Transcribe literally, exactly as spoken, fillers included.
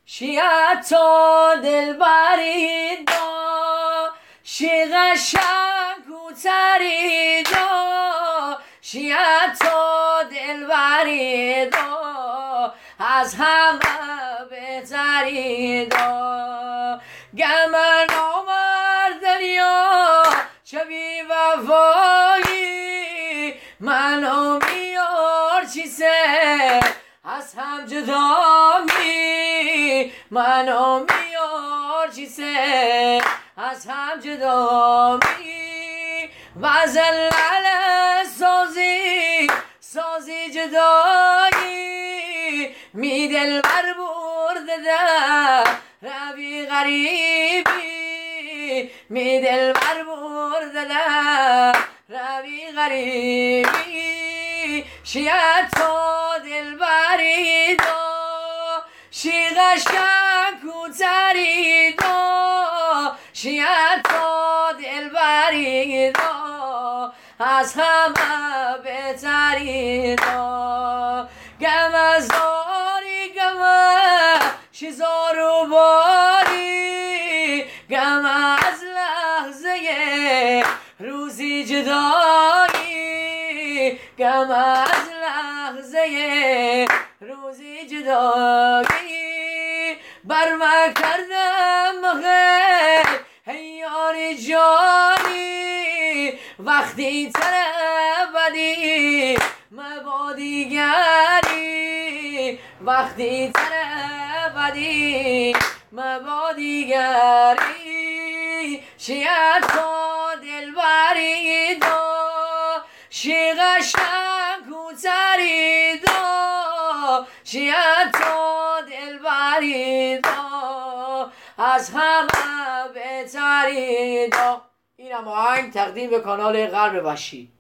شیعه تو دلبری دا شی قشنگ کوتری دا شیعه تو دلبری دا از همه بهتری دا گمن آمردن یا چه بی وفایی منو میار چیزه از هم جدا می منو میار چیزه از هم جدا می وزلل سازی سازی جدایی می دل بر برده در روی غریبی می دل بر برده در روی غریبی شیعه تو دلبری دا شی قشنگ کوتری دا شیعه تو دلبری دا از همه بهتری دا گم از داری گم شی زارو باری گم از لحظه روزی جدایی گم از لحظه روزی جدایی بر من کردم خیر ای یاری جانی وقتی تربدی مبا دیگری وقتی تربدی مبا دیگری شیعه تو دلبری دا شی قشنگ کوتری دا شیعه تو دلبری دا از همه بهتری دا. این هم آهنگ تقدیم به کانال غرب وحشی.